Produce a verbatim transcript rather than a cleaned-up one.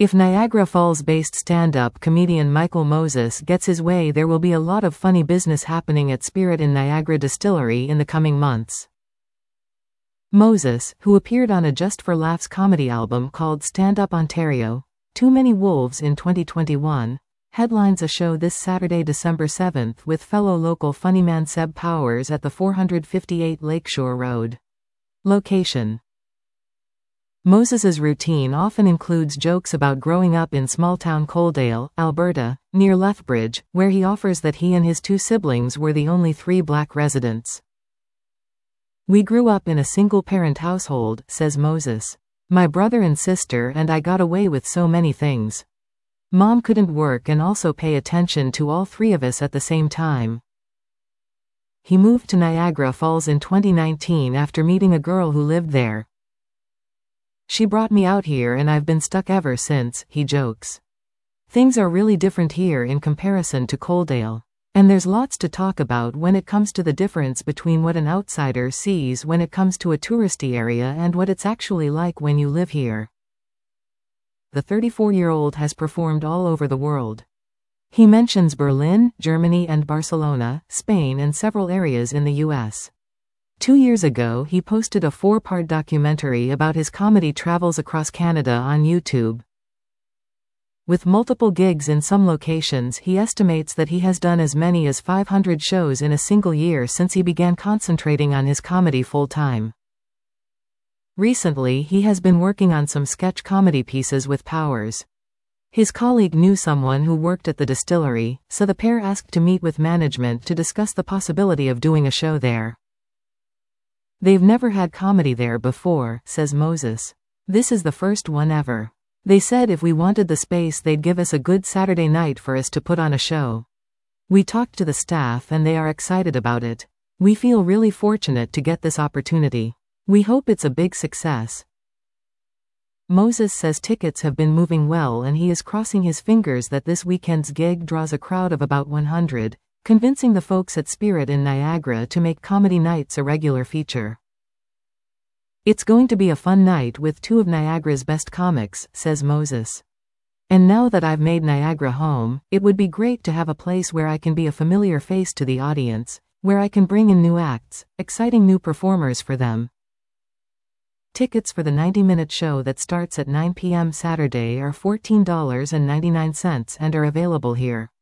If Niagara Falls-based stand-up comedian Michael Moses gets his way, there will be a lot of funny business happening at Spirit in Niagara Distillery in the coming months. Moses, who appeared on a Just for Laughs comedy album called Stand Up Ontario, Too Many Wolves in twenty twenty-one, headlines a show this Saturday, December seventh, with fellow local funnyman Seb Powers at the four fifty-eight Lakeshore Road. Location: Moses's routine often includes jokes about growing up in small-town Coaldale, Alberta, near Lethbridge, where he offers that he and his two siblings were the only three black residents. "We grew up in a single-parent household," says Moses. "My brother and sister and I got away with so many things. Mom couldn't work and also pay attention to all three of us at the same time." He moved to Niagara Falls in twenty nineteen after meeting a girl who lived there. "She brought me out here and I've been stuck ever since," he jokes. Things are really different here in comparison to Coaldale. And there's lots to talk about when it comes to the difference between what an outsider sees when it comes to a touristy area and what it's actually like when you live here. The thirty-four-year-old has performed all over the world. He mentions Berlin, Germany and Barcelona, Spain and several areas in the U S. Two years ago he posted a four-part documentary about his comedy travels across Canada on YouTube. With multiple gigs in some locations, he estimates that he has done as many as five hundred shows in a single year since he began concentrating on his comedy full-time. Recently he has been working on some sketch comedy pieces with Powers. His colleague knew someone who worked at the distillery, so the pair asked to meet with management to discuss the possibility of doing a show there. "They've never had comedy there before," says Moses. "This is the first one ever. They said if we wanted the space they'd give us a good Saturday night for us to put on a show. We talked to the staff and they are excited about it. We feel really fortunate to get this opportunity. We hope it's a big success." Moses says tickets have been moving well and he is crossing his fingers that this weekend's gig draws a crowd of about one hundred, convincing the folks at Spirit in Niagara to make comedy nights a regular feature. "It's going to be a fun night with two of Niagara's best comics," says Moses. "And now that I've made Niagara home, it would be great to have a place where I can be a familiar face to the audience, where I can bring in new acts, exciting new performers for them." Tickets for the ninety-minute show that starts at nine p m Saturday are fourteen ninety-nine and are available here.